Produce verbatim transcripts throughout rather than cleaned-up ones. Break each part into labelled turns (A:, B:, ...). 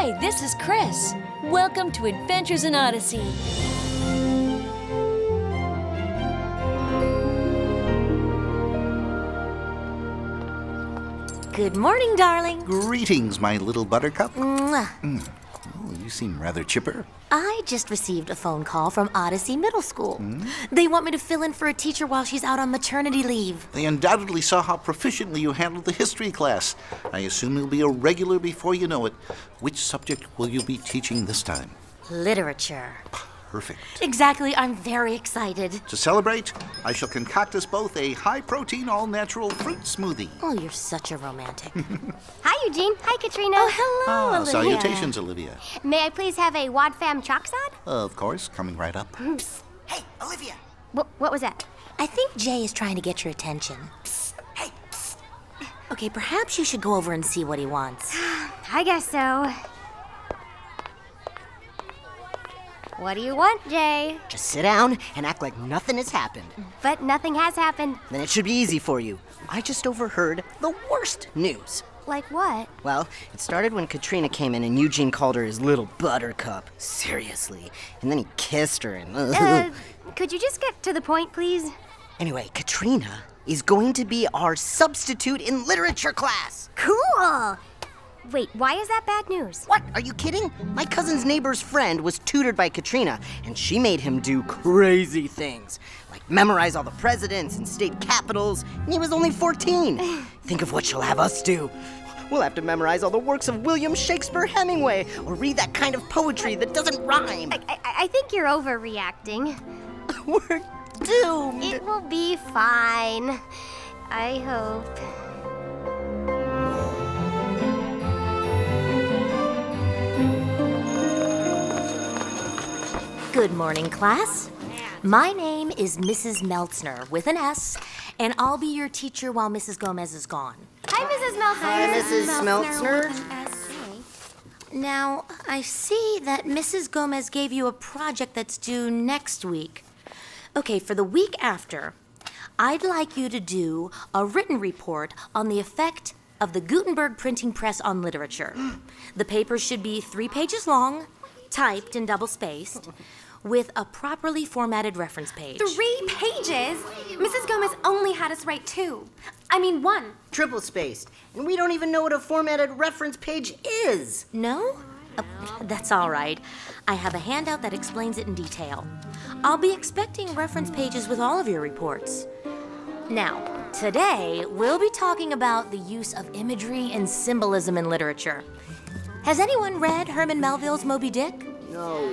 A: Hi, this is Chris. Welcome to Adventures in Odyssey. Good morning, darling.
B: Greetings, my little buttercup.
A: Mwah.
B: Mm. Oh, you seem rather chipper.
A: I just received a phone call from Odyssey Middle School.
B: Mm?
A: They want me to fill in for a teacher while she's out on maternity leave.
B: They undoubtedly saw how proficiently you handled the history class. I assume you'll be a regular before you know it. Which subject will you be teaching this time?
A: Literature.
B: Perfect.
A: Exactly, I'm very excited.
B: To celebrate, I shall concoct us both a high-protein, all-natural fruit smoothie.
A: Oh, you're such a romantic.
C: Hi, Eugene. Hi, Katrina.
A: Oh, hello,
B: Ah,
A: Olivia.
B: salutations, Olivia.
C: May I please have a Wad Fam Chalk Sod?
B: Of course, coming right up.
D: Hey, Olivia!
C: What, what was that?
A: I think Jay is trying to get your attention.
D: Hey, psst.
A: Okay, perhaps you should go over and see what he wants.
C: I guess so. What do you want, Jay?
D: Just sit down and act like nothing has happened.
C: But nothing has happened.
D: Then it should be easy for you. I just overheard the worst news.
C: Like what?
D: Well, it started when Katrina came in and Eugene called her his little buttercup. Seriously. And then he kissed her and...
C: Uh, could you just get to the point, please?
D: Anyway, Katrina is going to be our substitute in literature class.
C: Cool! Wait, why is that bad news?
D: What? Are you kidding? My cousin's neighbor's friend was tutored by Katrina, and she made him do crazy things, like memorize all the presidents and state capitals, and he was only fourteen. Think of what she'll have us do. We'll have to memorize all the works of William Shakespeare Hemingway, or read that kind of poetry that doesn't rhyme.
C: I, I, I think you're overreacting.
D: We're doomed.
C: It will be fine. I hope.
A: Good morning, class. My name is Missus Meltzner with an S, and I'll be your teacher while Missus Gomez is gone.
C: Hi, Missus Meltzner.
D: Hi, Missus Smeltzner.
A: Now, I see that Missus Gomez gave you a project that's due next week. Okay, for the week after, I'd like you to do a written report on the effect of the Gutenberg printing press on literature. The paper should be three pages long, typed and double-spaced, with a properly formatted reference page.
E: Three pages? Missus Gomez only had us write two. I mean, one.
D: Triple spaced. And we don't even know what a formatted reference page is.
A: No? Uh, that's all right. I have a handout that explains it in detail. I'll be expecting reference pages with all of your reports. Now, today, we'll be talking about the use of imagery and symbolism in literature. Has anyone read Herman Melville's Moby Dick?
D: No.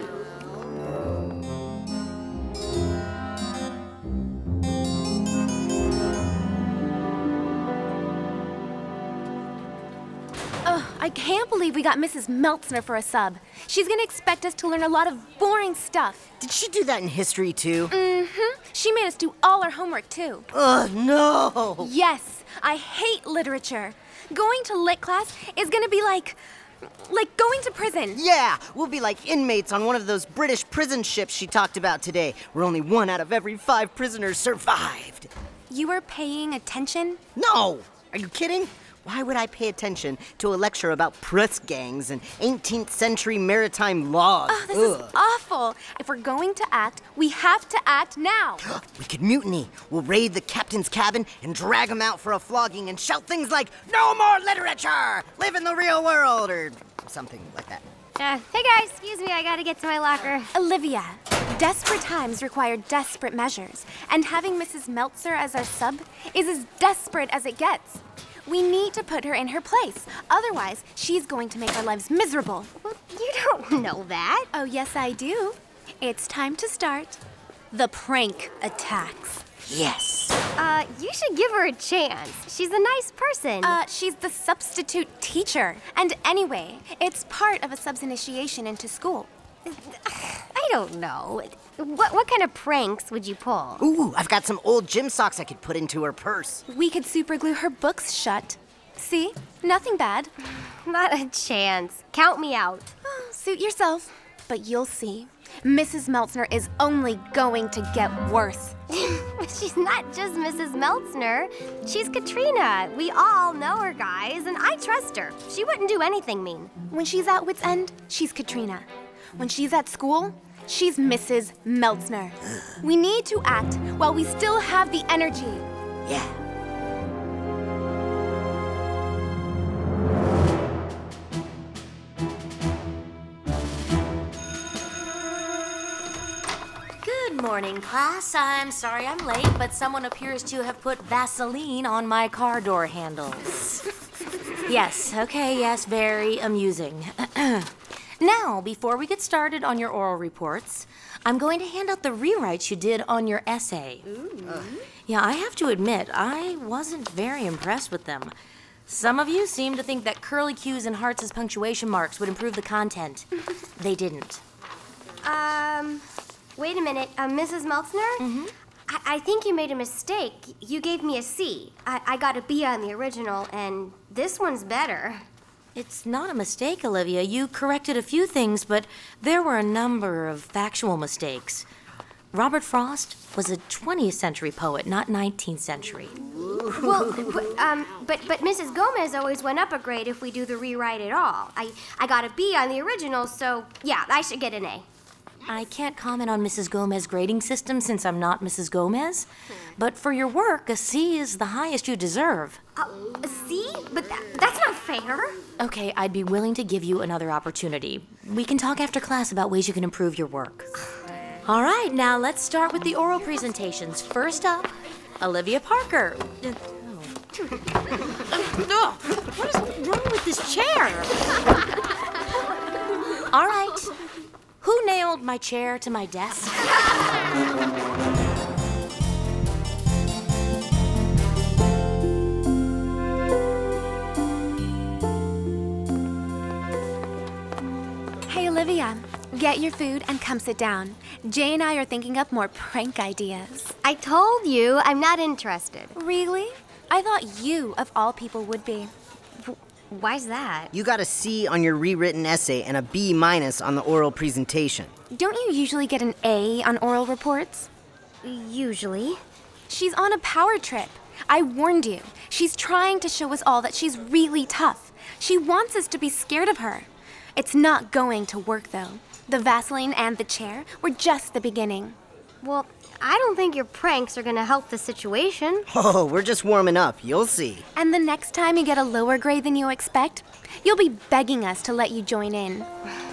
E: Ugh, I can't believe we got Missus Meltzner for a sub. She's gonna expect us to learn a lot of boring stuff.
D: Did she do that in history too?
E: Mm-hmm. She made us do all our homework too.
D: Ugh, no!
E: Yes, I hate literature. Going to lit class is gonna be like... like going to prison.
D: Yeah, we'll be like inmates on one of those British prison ships she talked about today, where only one out of every five prisoners survived.
E: You were paying attention?
D: No! Are you kidding? Why would I pay attention to a lecture about press gangs and eighteenth century maritime laws?
E: Oh, this
D: Ugh.
E: is awful. If we're going to act, we have to act now.
D: We could mutiny. We'll raid the captain's cabin and drag him out for a flogging and shout things like, "No more literature! Live in the real world!" or something like that.
C: Uh, hey, guys. Excuse me. I gotta get to my locker.
E: Olivia, desperate times require desperate measures, and having Missus Meltzer as our sub is as desperate as it gets. We need to put her in her place. Otherwise, she's going to make our lives miserable.
C: Well, you don't know that.
E: Oh, yes, I do. It's time to start the prank attacks.
D: Yes.
C: Uh, you should give her a chance. She's a nice person.
E: Uh, she's the substitute teacher. And anyway, it's part of a sub's initiation into school.
C: I don't know. What what kind of pranks would you pull?
D: Ooh, I've got some old gym socks I could put into her purse.
E: We could superglue her books shut. See? Nothing bad.
C: Not a chance. Count me out.
E: Oh, suit yourself. But you'll see, Missus Meltzner is only going to get worse.
C: But she's not just Missus Meltzner. She's Katrina. We all know her, guys, and I trust her. She wouldn't do anything mean.
E: When she's at wit's end, she's Katrina. When she's at school, she's Missus Meltzner. We need to act while we still have the energy.
D: Yeah.
A: Good morning, class. I'm sorry I'm late, but someone appears to have put Vaseline on my car door handles. Yes, okay, yes, very amusing. Now, before we get started on your oral reports, I'm going to hand out the rewrites you did on your essay. Uh, yeah, I have to admit, I wasn't very impressed with them. Some of you seem to think that curly Q's and hearts as punctuation marks would improve the content. They didn't.
C: Um, wait a minute. Uh, Missus Meltzner?
A: Mm-hmm.
C: I-, I think you made a mistake. You gave me a C. I-, I got a B on the original, and this one's better.
A: It's not a mistake, Olivia. You corrected a few things, but there were a number of factual mistakes. Robert Frost was a twentieth century poet, not nineteenth century.
C: Well, but, um, but but Missus Gomez always went up a grade if we do the rewrite at all. I I got a B on the original, so yeah, I should get an A.
A: I can't comment on Missus Gomez's grading system since I'm not Missus Gomez, but for your work, a C is the highest you deserve.
C: Uh, a C? But tha- that's not fair.
A: Okay, I'd be willing to give you another opportunity. We can talk after class about ways you can improve your work. All right, now let's start with the oral presentations. First up, Olivia Parker. Uh, oh. Oh, what is wrong with this chair? All right. Who nailed my chair to my desk?
E: Hey, Olivia, get your food and come sit down. Jay and I are thinking up more prank ideas.
C: I told you I'm not interested.
E: Really? I thought you, of all people, would be.
C: Why's that?
D: You got a C on your rewritten essay and a B minus on the oral presentation.
E: Don't you usually get an A on oral reports?
C: Usually.
E: She's on a power trip. I warned you. She's trying to show us all that she's really tough. She wants us to be scared of her. It's not going to work, though. The Vaseline and the chair were just the beginning.
C: Well, I don't think your pranks are gonna help the situation.
D: Oh, we're just warming up. You'll see.
E: And the next time you get a lower grade than you expect, you'll be begging us to let you join in.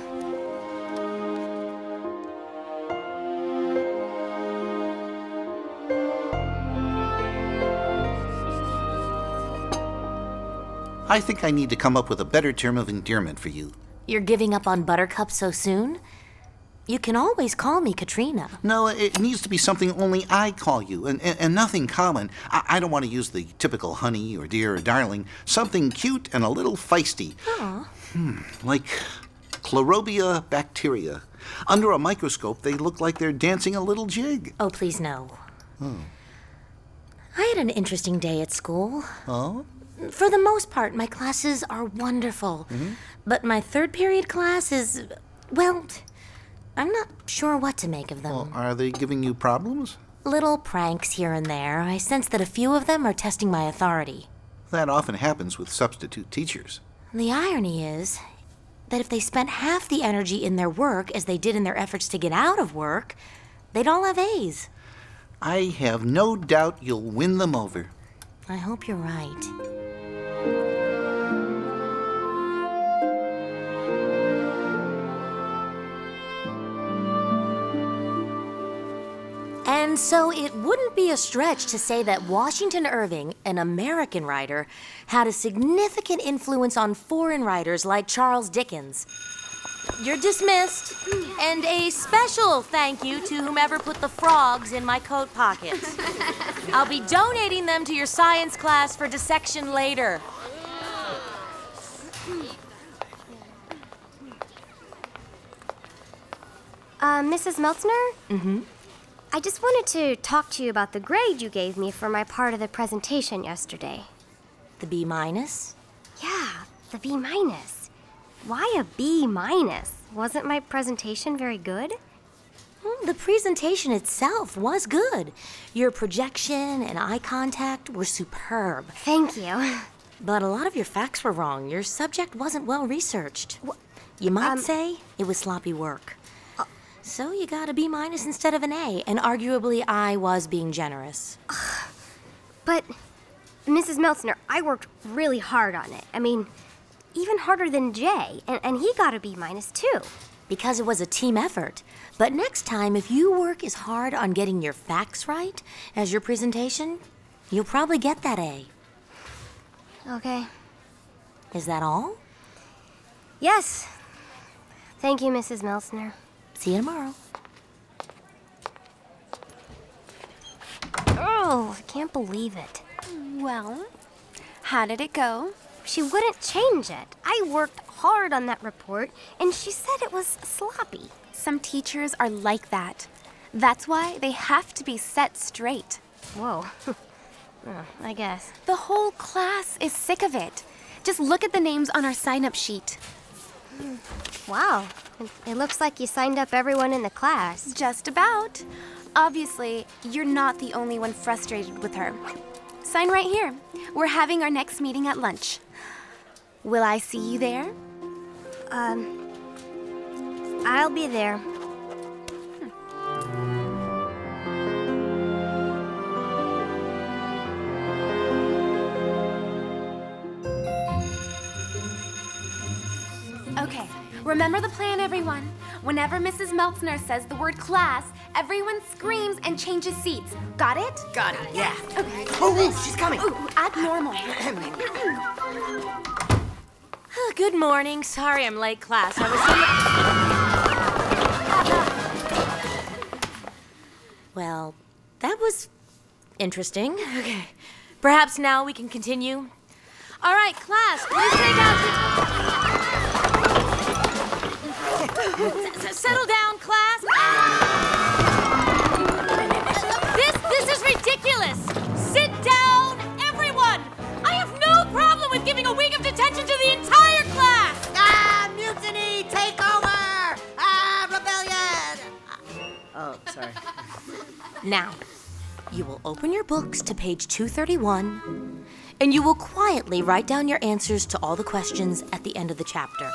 B: I think I need to come up with a better term of endearment for you.
A: You're giving up on Buttercup so soon? You can always call me Katrina.
B: No, it needs to be something only I call you, and, and, and nothing common. I, I don't want to use the typical honey or dear or darling. Something cute and a little feisty.
A: Aw.
B: Hmm, like Chlorobia bacteria. Under a microscope, they look like they're dancing a little jig.
A: Oh, please no.
B: Oh.
A: I had an interesting day at school.
B: Oh?
A: For the most part, my classes are wonderful.
B: Mm-hmm.
A: But my third period class is, well, I'm not sure what to make of them.
B: Well, are they giving you problems?
A: Little pranks here and there. I sense that a few of them are testing my authority.
B: That often happens with substitute teachers.
A: The irony is that if they spent half the energy in their work as they did in their efforts to get out of work, they'd all have A's.
B: I have no doubt you'll win them over.
A: I hope you're right. And so it wouldn't be a stretch to say that Washington Irving, an American writer, had a significant influence on foreign writers like Charles Dickens. You're dismissed. And a special thank you to whomever put the frogs in my coat pocket. I'll be donating them to your science class for dissection later.
C: Uh, Missus Meltzner?
A: Mm-hmm.
C: I just wanted to talk to you about the grade you gave me for my part of the presentation yesterday.
A: The B minus?
C: Yeah, the B minus. Why a B minus? Wasn't my presentation very good?
A: Hmm, The presentation itself was good. Your projection and eye contact were superb.
C: Thank you.
A: But a lot of your facts were wrong. Your subject wasn't well researched. You might
C: um,
A: say it was sloppy work. So you got a B minus instead of an A, and arguably I was being generous.
C: But, Missus Meltzner, I worked really hard on it. I mean, even harder than Jay, and, and he got a B minus too.
A: Because it was a team effort. But next time, if you work as hard on getting your facts right as your presentation, you'll probably get that A.
C: Okay.
A: Is that all?
C: Yes. Thank you, Missus Meltzner.
A: See you tomorrow.
C: Oh, I can't believe it.
E: Well, how did it go?
C: She wouldn't change it. I worked hard on that report, and she said it was sloppy.
E: Some teachers are like that. That's why they have to be set straight.
C: Whoa. Oh, I guess.
E: The whole class is sick of it. Just look at the names on our sign-up sheet.
C: Wow. It, it looks like you signed up everyone in the class.
E: Just about. Obviously, you're not the only one frustrated with her. Sign right here. We're having our next meeting at lunch. Will I see you there?
C: Um, I'll be there.
E: Okay, remember the plan, everyone. Whenever Missus Meltzner says the word class, everyone screams and changes seats. Got it?
D: Got it, yeah.
E: Okay.
D: Oh, oh, she's coming.
E: Ooh, act normal.
A: Good morning. Sorry I'm late, class. I was... Well, that was interesting. Okay. Perhaps now we can continue. All right, class, please take out... S- Settle down, class. This this is ridiculous. Sit down, everyone. I have no problem with giving a week of detention to the entire class.
D: Ah, mutiny! Take over! Ah, rebellion! Oh, sorry.
A: Now, you will open your books to page two thirty-one, and you will quietly write down your answers to all the questions at the end of the chapter.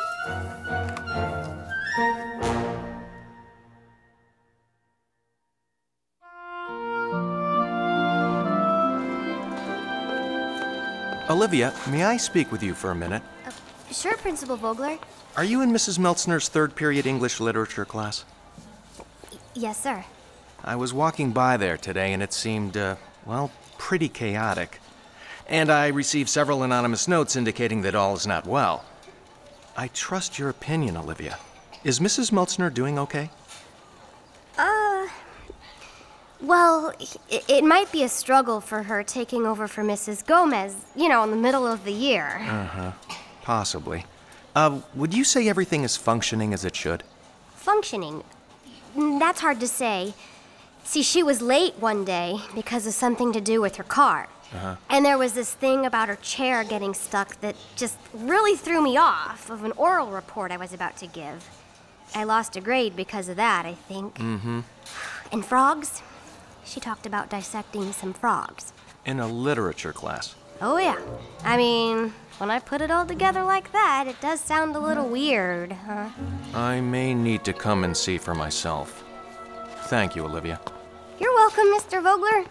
F: Olivia, may I speak with you for a minute?
C: Uh, sure, Principal Vogler.
F: Are you in Missus Meltzner's third period English literature class?
C: Y- yes, sir.
F: I was walking by there today and it seemed, uh, well, pretty chaotic. And I received several anonymous notes indicating that all is not well. I trust your opinion, Olivia. Is Missus Meltzner doing okay?
C: Uh, well, it, it might be a struggle for her taking over for Missus Gomez, you know, in the middle of the year.
F: Uh-huh. Possibly. Uh, would you say everything is functioning as it should?
C: Functioning? Mm, That's hard to say. See, she was late one day because of something to do with her car.
F: Uh-huh.
C: And there was this thing about her chair getting stuck that just really threw me off of an oral report I was about to give. I lost a grade because of that, I think.
F: Mm-hmm.
C: And frogs? She talked about dissecting some frogs.
F: In a literature class.
C: Oh, yeah. I mean, when I put it all together like that, it does sound a little weird, huh?
F: I may need to come and see for myself. Thank you, Olivia.
C: You're welcome, Mister Vogler.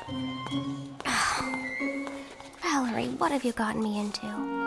C: Valerie, what have you gotten me into?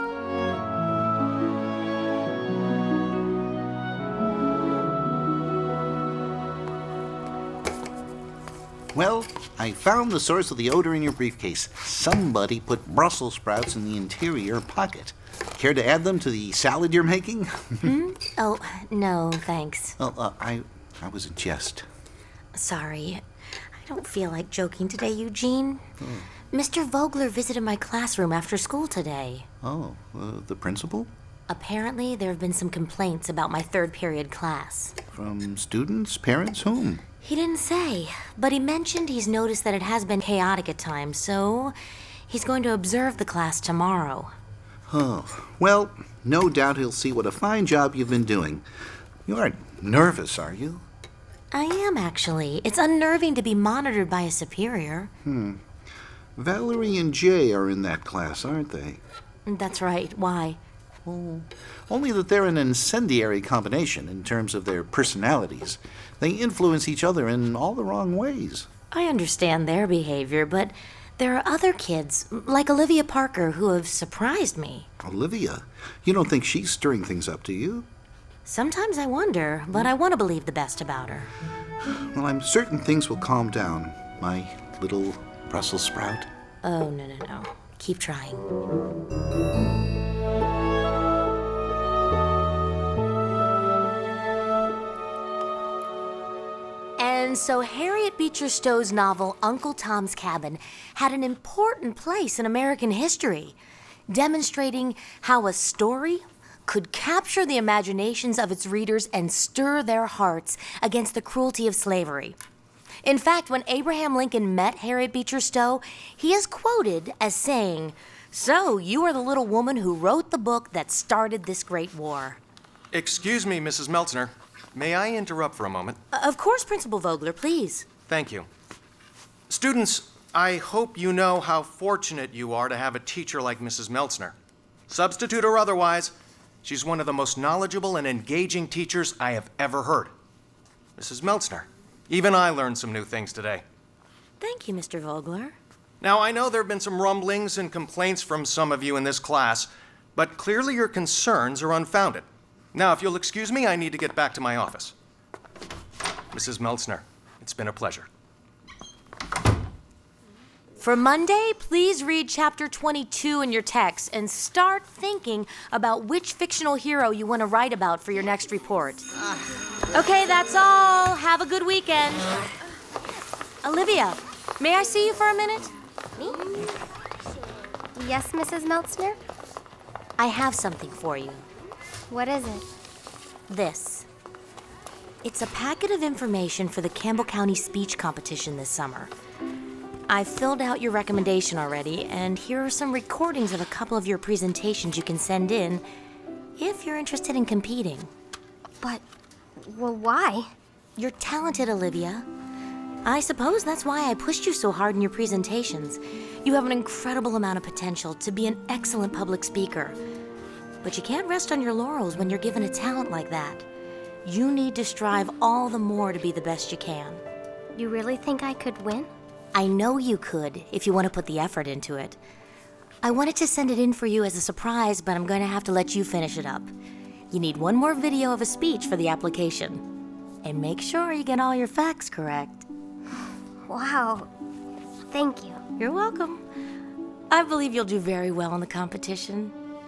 B: Well, I found the source of the odor in your briefcase. Somebody put Brussels sprouts in the interior pocket. Care to add them to the salad you're making?
A: Hmm? Oh, no, thanks.
B: Well, uh, I, I was a jest.
A: Sorry. I don't feel like joking today, Eugene. Mister Vogler visited my classroom after school today.
B: Oh, uh, the principal?
A: Apparently, there have been some complaints about my third period class.
B: From students, parents, whom?
A: He didn't say, but he mentioned he's noticed that it has been chaotic at times, so he's going to observe the class tomorrow.
B: Oh, well, No doubt he'll see what a fine job you've been doing. You aren't nervous, are you?
A: I am, actually. It's unnerving to be monitored by a superior.
B: Hmm. Valerie and Jay are in that class, aren't they?
A: That's right. Why?
B: Oh, only that they're an incendiary combination in terms of their personalities. They influence each other in all the wrong ways.
A: I understand their behavior, but there are other kids, like Olivia Parker, who have surprised me.
B: Olivia? You don't think she's stirring things up, do you?
A: Sometimes I wonder, but I want to believe the best about her.
B: Well, I'm certain things will calm down, my little Brussels sprout.
A: Oh, no, no, no. Keep trying. And so Harriet Beecher Stowe's novel Uncle Tom's Cabin had an important place in American history, demonstrating how a story could capture the imaginations of its readers and stir their hearts against the cruelty of slavery. In fact, when Abraham Lincoln met Harriet Beecher Stowe, he is quoted as saying, "So, you are the little woman who wrote the book that started this great war."
F: Excuse me, Missus Meltzner. May I interrupt for a moment?
A: Uh, Of course, Principal Vogler, please.
F: Thank you. Students, I hope you know how fortunate you are to have a teacher like Missus Meltzner. Substitute or otherwise, she's one of the most knowledgeable and engaging teachers I have ever heard. Missus Meltzner, even I learned some new things today.
A: Thank you, Mister Vogler.
F: Now, I know there have been some rumblings and complaints from some of you in this class, but clearly your concerns are unfounded. Now, if you'll excuse me, I need to get back to my office. Missus Meltzner, it's been a pleasure.
A: For Monday, please read chapter twenty-two in your text and start thinking about which fictional hero you want to write about for your next report. Okay, that's all. Have a good weekend. Olivia, may I see you for a minute?
C: Me? Yes, Missus Meltzner?
A: I have something for you.
C: What is it?
A: This. It's a packet of information for the Campbell County speech competition this summer. I've filled out your recommendation already, and here are some recordings of a couple of your presentations you can send in if you're interested in competing.
C: But, well, why?
A: You're talented, Olivia. I suppose that's why I pushed you so hard in your presentations. You have an incredible amount of potential to be an excellent public speaker. But you can't rest on your laurels when you're given a talent like that. You need to strive all the more to be the best you can.
C: You really think I could win?
A: I know you could, if you want to put the effort into it. I wanted to send it in for you as a surprise, but I'm going to have to let you finish it up. You need one more video of a speech for the application. And make sure you get all your facts correct.
C: Wow. Thank you.
A: You're welcome. I believe you'll do very well in the competition.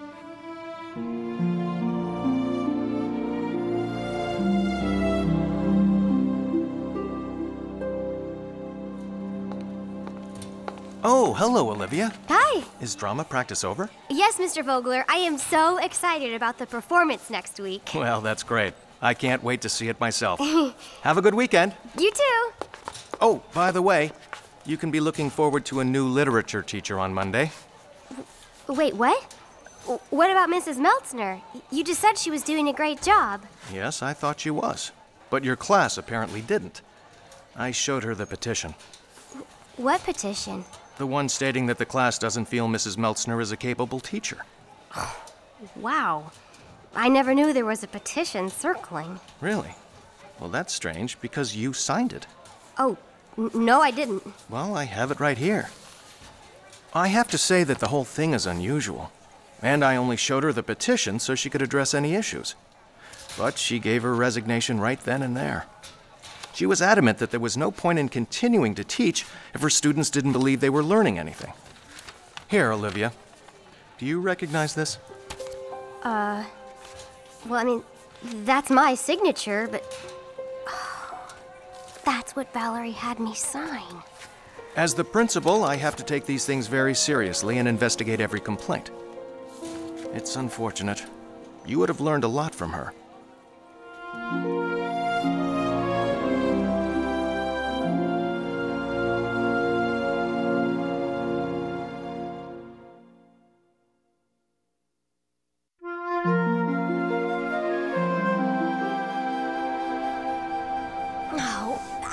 F: Oh, hello, Olivia.
C: Hi.
F: Is drama practice over?
C: Yes, Mister Vogler. I am so excited about the performance next week.
F: Well, that's great. I can't wait to see it myself. Have a good weekend.
C: You too.
F: Oh, by the way, you can be looking forward to a new literature teacher on Monday.
C: Wait, what? W- What about Missus Meltzner? You just said she was doing a great job.
F: Yes, I thought she was. But your class apparently didn't. I showed her the petition.
C: What petition?
F: The one stating that the class doesn't feel Missus Meltzner is a capable teacher.
C: Wow. I never knew there was a petition circling.
F: Really? Well, that's strange because you signed it.
C: Oh, n- no, I didn't.
F: Well, I have it right here. I have to say that the whole thing is unusual. And I only showed her the petition so she could address any issues. But she gave her resignation right then and there. She was adamant that there was no point in continuing to teach if her students didn't believe they were learning anything. Here, Olivia. Do you recognize this?
C: Uh, well, I mean, that's my signature, but that's what Valerie had me sign.
F: As the principal, I have to take these things very seriously and investigate every complaint. It's unfortunate. You would have learned a lot from her.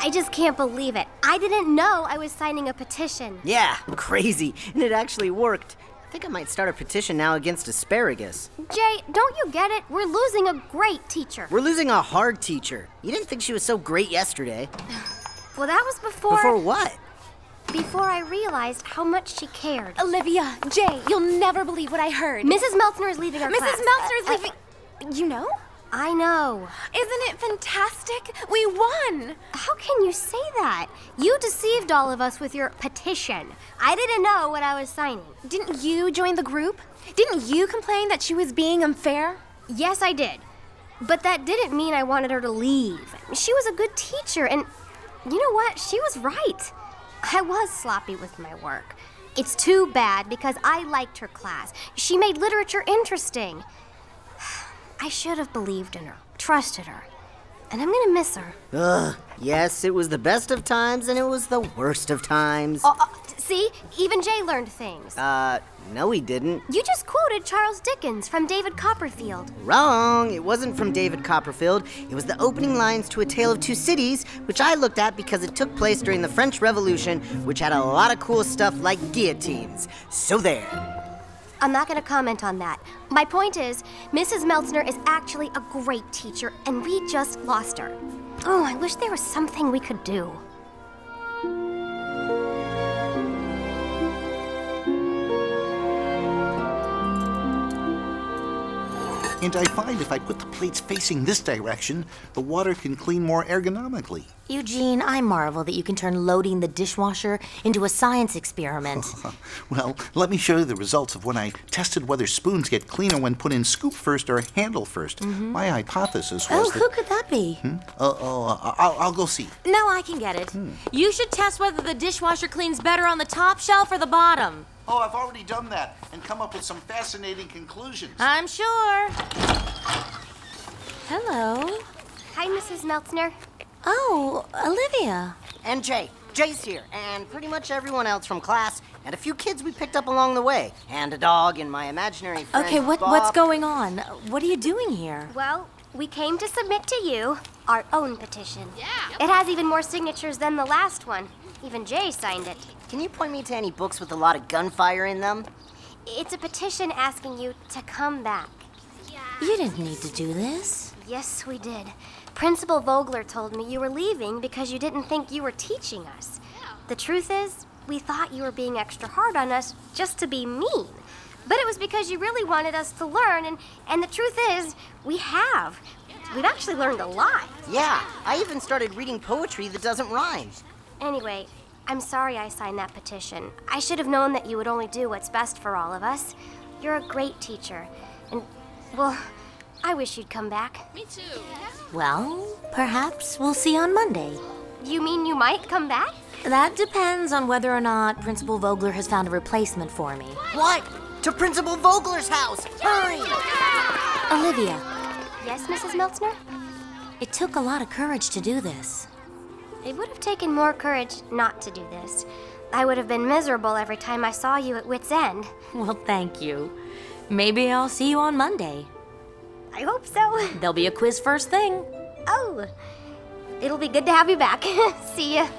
C: I just can't believe it. I didn't know I was signing a petition.
D: Yeah, crazy. And it actually worked. I think I might start a petition now against asparagus.
C: Jay, don't you get it? We're losing a great teacher.
D: We're losing a hard teacher. You didn't think she was so great yesterday.
C: Well, that was before...
D: Before what?
C: Before I realized how much she cared.
E: Olivia, Jay, you'll never believe what I heard.
C: Missus Meltzner is leaving our
E: Missus
C: class.
E: Meltzner is
C: Uh, uh,
E: leaving. You know?
C: I know.
E: Isn't it fantastic? We won!
C: How can you say that? You deceived all of us with your petition. I didn't know what I was signing.
E: Didn't you join the group? Didn't you complain that she was being unfair?
C: Yes, I did. But that didn't mean I wanted her to leave. She was a good teacher, and you know what? She was right. I was sloppy with my work. It's too bad because I liked her class. She made literature interesting. I should have believed in her, trusted her, and I'm gonna miss her.
D: Ugh, yes, it was the best of times and it was the worst of times.
C: Oh, uh, see? Even Jay learned things.
D: Uh, no he didn't.
C: You just quoted Charles Dickens from David Copperfield.
D: Wrong. It wasn't from David Copperfield. It was the opening lines to A Tale of Two Cities, which I looked at because it took place during the French Revolution, which had a lot of cool stuff like guillotines. So there.
C: I'm not going to comment on that. My point is, Missus Meltzner is actually a great teacher, and we just lost her. Oh, I wish there was something we could do.
B: And I find if I put the plates facing this direction, the water can clean more ergonomically.
A: Eugene, I marvel that you can turn loading the dishwasher into a science experiment.
B: Well, let me show you the results of when I tested whether spoons get cleaner when put in scoop first or handle first. Mm-hmm. My hypothesis was
A: Oh,
B: that...
A: who could that be?
B: Hmm? Uh, oh, uh, I'll, I'll go see.
A: No, I can get it. You should test whether the dishwasher cleans better on the top shelf or the bottom.
B: Oh, I've already done that and come up with some fascinating conclusions.
A: I'm sure. Hello.
C: Hi, Missus Meltzner.
A: Oh, Olivia.
D: And Jay. Jay's here, and pretty much everyone else from class, and a few kids we picked up along the way, and a dog and my imaginary friend,
A: Okay, what,
D: Bob.
A: what's going on? What are you doing here?
C: Well, we came to submit to you our own petition. Yeah. It has even more signatures than the last one. Even Jay signed it.
D: Can you point me to any books with a lot of gunfire in them?
C: It's a petition asking you to come back.
A: You didn't need to do this.
C: Yes, we did. Principal Vogler told me you were leaving because you didn't think you were teaching us. The truth is, we thought you were being extra hard on us just to be mean. But it was because you really wanted us to learn, and, and the truth is, we have. We've actually learned a lot.
D: Yeah, I even started reading poetry that doesn't rhyme.
C: Anyway, I'm sorry I signed that petition. I should have known that you would only do what's best for all of us. You're a great teacher, and, well, I wish you'd come back.
E: Me too.
A: Well, perhaps we'll see on Monday.
C: You mean you might come back?
A: That depends on whether or not Principal Vogler has found a replacement for me.
D: What? To Principal Vogler's house! Hurry!
A: Olivia,
C: Yes, Missus Meltzner?
A: it took a lot of courage to do this.
C: It would have taken more courage not to do this. I would have been miserable every time I saw you at wit's end.
A: Well, thank you. Maybe I'll see you on Monday.
C: I hope so.
A: There'll be a quiz first thing.
C: Oh, it'll be good to have you back. See ya.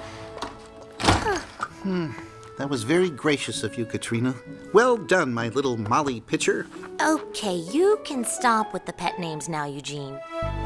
B: That was very gracious of you, Katrina. Well done, my little Molly Pitcher.
A: Okay, you can stop with the pet names now, Eugene.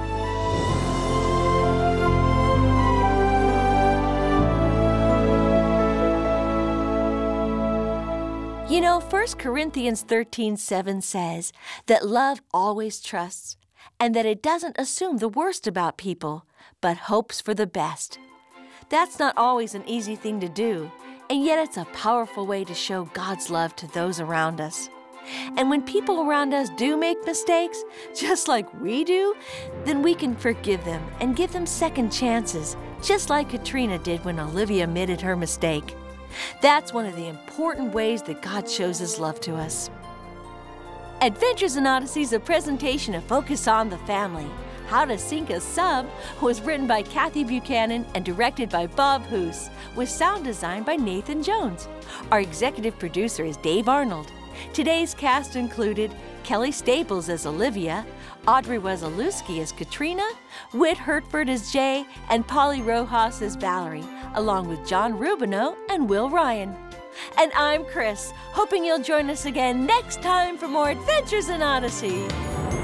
G: You know, First Corinthians thirteen seven says that love always trusts and that it doesn't assume the worst about people, but hopes for the best. That's not always an easy thing to do, and yet it's a powerful way to show God's love to those around us. And when people around us do make mistakes, just like we do, then we can forgive them and give them second chances, just like Katrina did when Olivia admitted her mistake. That's one of the important ways that God shows His love to us. Adventures in Odyssey is a presentation of Focus on the Family. How to Sink a Sub was written by Kathy Buchanan and directed by Bob Hoos, with sound design by Nathan Jones. Our executive producer is Dave Arnold. Today's cast included Kelly Staples as Olivia, Audrey Wesolowski as Katrina, Whit Hertford as Jay, and Polly Rojas as Valerie, along with John Rubino and Will Ryan. And I'm Chris, hoping you'll join us again next time for more Adventures in Odyssey.